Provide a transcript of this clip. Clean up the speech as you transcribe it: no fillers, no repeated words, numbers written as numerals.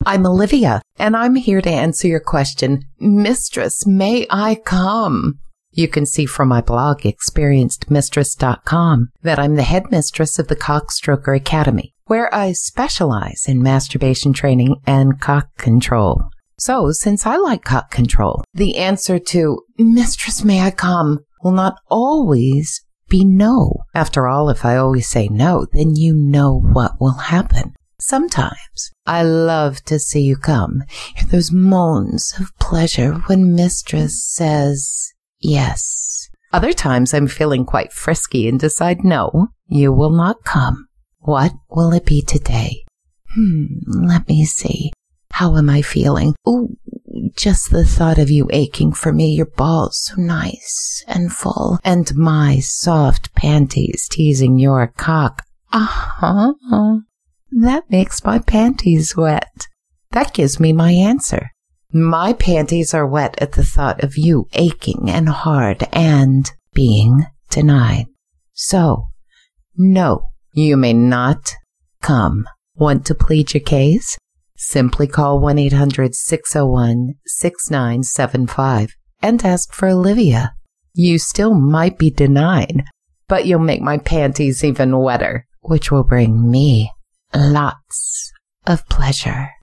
I'm Olivia, and I'm here to answer your question, Mistress, may I come? You can see from my blog, experiencedmistress.com, that I'm the headmistress of the Cockstroker Academy, where I specialize in masturbation training and cock control. So, since I like cock control, the answer to, Mistress, may I come, will not always be no. After all, if I always say no, then you know what will happen. Sometimes I love to see you come. Hear those moans of pleasure when Mistress says yes. Other times I'm feeling quite frisky and decide no, you will not come. What will it be today? Let me see. How am I feeling? Ooh, just the thought of you aching for me, your balls so nice and full, and my soft panties teasing your cock. That makes my panties wet. That gives me my answer. My panties are wet at the thought of you aching and hard and being denied. So, no, you may not come. Want to plead your case? Simply call 1-800-601-6975 and ask for Olivia. You still might be denied, but you'll make my panties even wetter, which will bring me lots of pleasure.